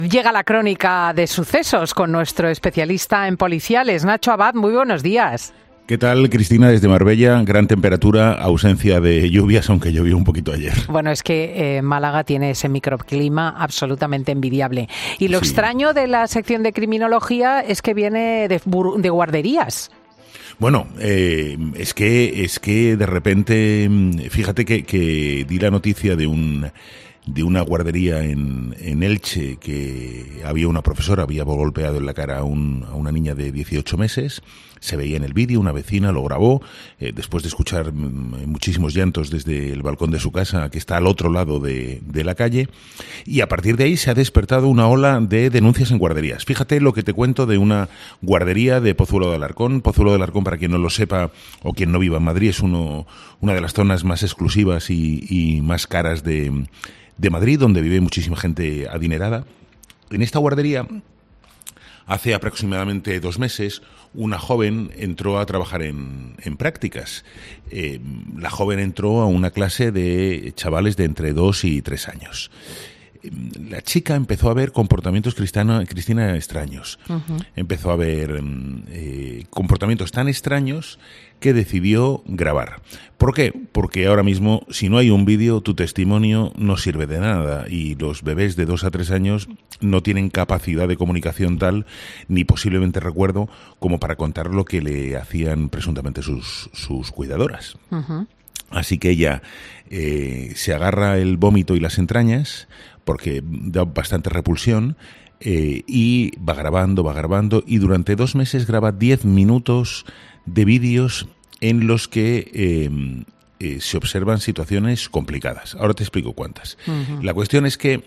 Llega la crónica de sucesos con nuestro especialista en policiales, Nacho Abad. Muy buenos días. ¿Qué tal, Cristina, desde Marbella? Gran temperatura, ausencia de lluvias, aunque llovió un poquito ayer. Bueno, es que Málaga tiene ese microclima absolutamente envidiable. Y lo extraño de la sección de criminología es que viene de guarderías. Bueno, es que de repente, fíjate que di la noticia de una guardería en Elche, que había una profesora, había golpeado en la cara a una niña de 18 meses. Se veía en el vídeo, una vecina lo grabó, después de escuchar muchísimos llantos desde el balcón de su casa, que está al otro lado de la calle, y a partir de ahí se ha despertado una ola de denuncias en guarderías. Fíjate lo que te cuento de una guardería de Pozuelo de Alarcón. Pozuelo de Alarcón, para quien no lo sepa o quien no viva en Madrid, es una de las zonas más exclusivas y más caras de Madrid, donde vive muchísima gente adinerada. En esta guardería, hace aproximadamente 2 meses, una joven entró a trabajar en prácticas. La joven entró a una clase de chavales de entre 2 y 3 años. La chica empezó a ver comportamientos, Cristina, extraños. Uh-huh. Empezó a ver comportamientos tan extraños que decidió grabar. ¿Por qué? Porque ahora mismo, si no hay un vídeo, tu testimonio no sirve de nada, y los bebés de 2 a 3 años no tienen capacidad de comunicación tal, ni posiblemente recuerdo, como para contar lo que le hacían presuntamente sus cuidadoras. Uh-huh. Así que ella se agarra el vómito y las entrañas, porque da bastante repulsión, y va grabando, y durante 2 meses graba 10 minutos de vídeos en los que se observan situaciones complicadas. Ahora te explico cuántas. Uh-huh. La cuestión es que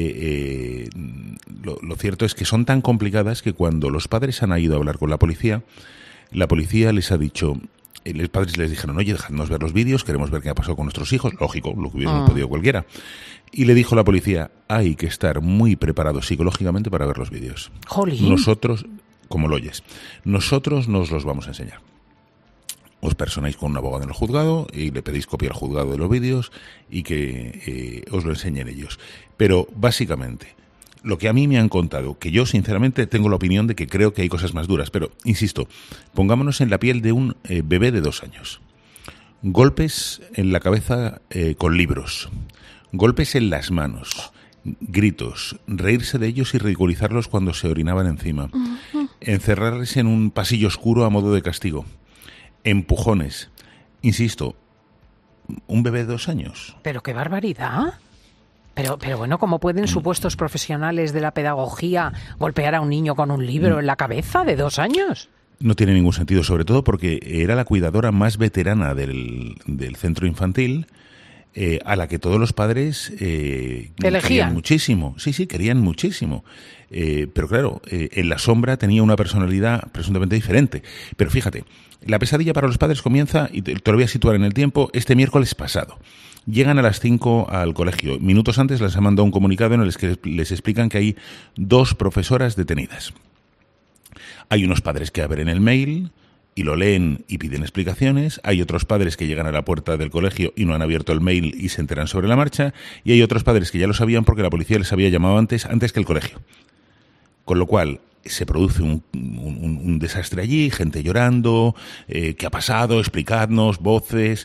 lo cierto es que son tan complicadas que cuando los padres han ido a hablar con la policía les ha dicho... Los padres les dijeron: oye, dejadnos ver los vídeos, queremos ver qué ha pasado con nuestros hijos. Lógico, lo que hubiera podido cualquiera. Y le dijo la policía: hay que estar muy preparados psicológicamente para ver los vídeos. ¡Jolín! Nosotros, como lo oyes, nosotros nos los vamos a enseñar. Os personáis con un abogado en el juzgado y le pedís copia al juzgado de los vídeos y que os lo enseñen ellos. Pero, básicamente, lo que a mí me han contado, que yo sinceramente tengo la opinión de que creo que hay cosas más duras, pero insisto, pongámonos en la piel de un bebé de 2 años. Golpes en la cabeza con libros, golpes en las manos, gritos, reírse de ellos y ridiculizarlos cuando se orinaban encima, encerrarles en un pasillo oscuro a modo de castigo, empujones. Insisto, un bebé de 2 años. ¡Pero qué barbaridad! Pero bueno, ¿cómo pueden supuestos profesionales de la pedagogía golpear a un niño con un libro en la cabeza de 2 años? No tiene ningún sentido, sobre todo porque era la cuidadora más veterana del centro infantil, a la que todos los padres querían muchísimo. Sí, querían muchísimo. Pero claro, en la sombra tenía una personalidad presuntamente diferente. Pero fíjate, la pesadilla para los padres comienza, y te lo voy a situar en el tiempo, este miércoles pasado. Llegan a las 5 al colegio. Minutos antes les han mandado un comunicado en el que les explican que hay 2 profesoras detenidas. Hay unos padres que abren el mail y lo leen y piden explicaciones. Hay otros padres que llegan a la puerta del colegio y no han abierto el mail y se enteran sobre la marcha. Y hay otros padres que ya lo sabían porque la policía les había llamado antes que el colegio. Con lo cual se produce un desastre allí, gente llorando, ¿qué ha pasado? Explicadnos, voces...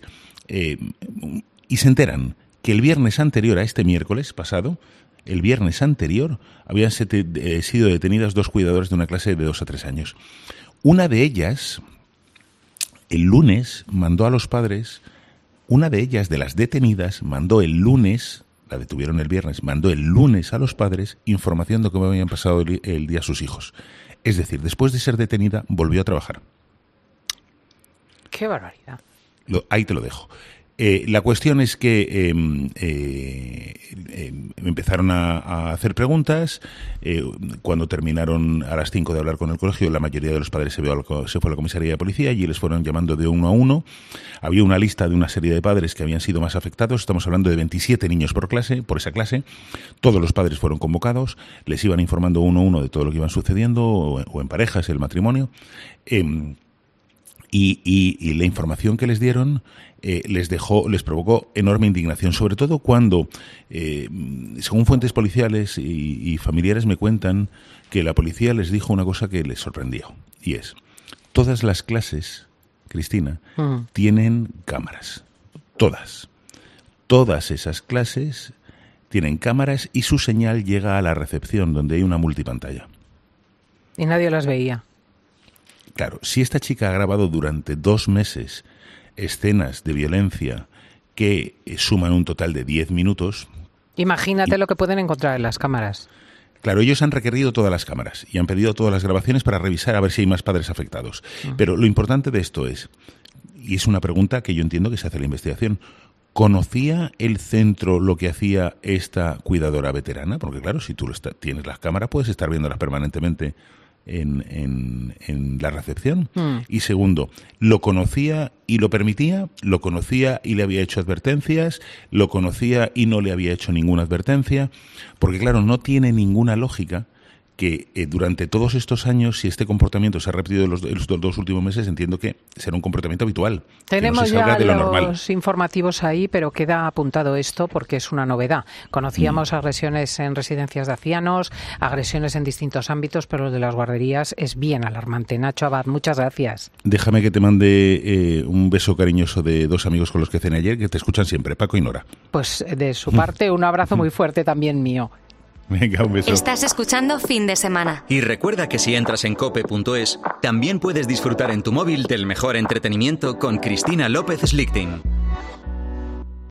Y se enteran que el viernes anterior a este miércoles pasado, el viernes anterior, habían sido detenidas 2 cuidadoras de una clase de 2 a 3 años. Una de ellas, el lunes, mandó a los padres, una de ellas, de las detenidas, mandó el lunes, la detuvieron el viernes, mandó el lunes a los padres información de cómo habían pasado el día sus hijos. Es decir, después de ser detenida, volvió a trabajar. ¡Qué barbaridad! Ahí te lo dejo. La cuestión es que empezaron a hacer preguntas. Cuando terminaron a las 5 de hablar con el colegio, la mayoría de los padres se fue a la comisaría de policía y les fueron llamando de uno a uno. Había una lista de una serie de padres que habían sido más afectados. Estamos hablando de 27 niños por esa clase. Todos los padres fueron convocados. Les iban informando uno a uno de todo lo que iban sucediendo, o en parejas, el matrimonio. Y la información que les dieron les provocó enorme indignación, sobre todo cuando, según fuentes policiales y familiares me cuentan que la policía les dijo una cosa que les sorprendió, y es: todas las clases, Cristina, tienen cámaras, todas esas clases tienen cámaras y su señal llega a la recepción, donde hay una multipantalla. Y nadie las veía. Claro, si esta chica ha grabado durante 2 meses escenas de violencia que suman un total de 10 minutos... Imagínate lo que pueden encontrar en las cámaras. Claro, ellos han requerido todas las cámaras y han pedido todas las grabaciones para revisar a ver si hay más padres afectados. Pero lo importante de esto es, y es una pregunta que yo entiendo que se hace en la investigación, ¿conocía el centro lo que hacía esta cuidadora veterana? Porque claro, si tú tienes las cámaras, puedes estar viéndolas permanentemente en la recepción. Y segundo, ¿lo conocía y lo permitía? ¿Lo conocía y le había hecho advertencias? ¿Lo conocía y no le había hecho ninguna advertencia? Porque claro, no tiene ninguna lógica que durante todos estos años, si este comportamiento se ha repetido en los 2 últimos meses, entiendo que será un comportamiento habitual. Tenemos que no se salga ya de lo los normal. informativos ahí, pero queda apuntado esto porque es una novedad. Conocíamos agresiones en residencias de ancianos, agresiones en distintos ámbitos, pero lo de las guarderías es bien alarmante. Nacho Abad, muchas gracias. Déjame que te mande un beso cariñoso de 2 amigos con los que cené ayer, que te escuchan siempre, Paco y Nora. Pues de su parte, un abrazo muy fuerte también mío. Venga, un beso. Estás escuchando Fin de Semana. Y recuerda que si entras en cope.es, también puedes disfrutar en tu móvil del mejor entretenimiento con Cristina López Slichting.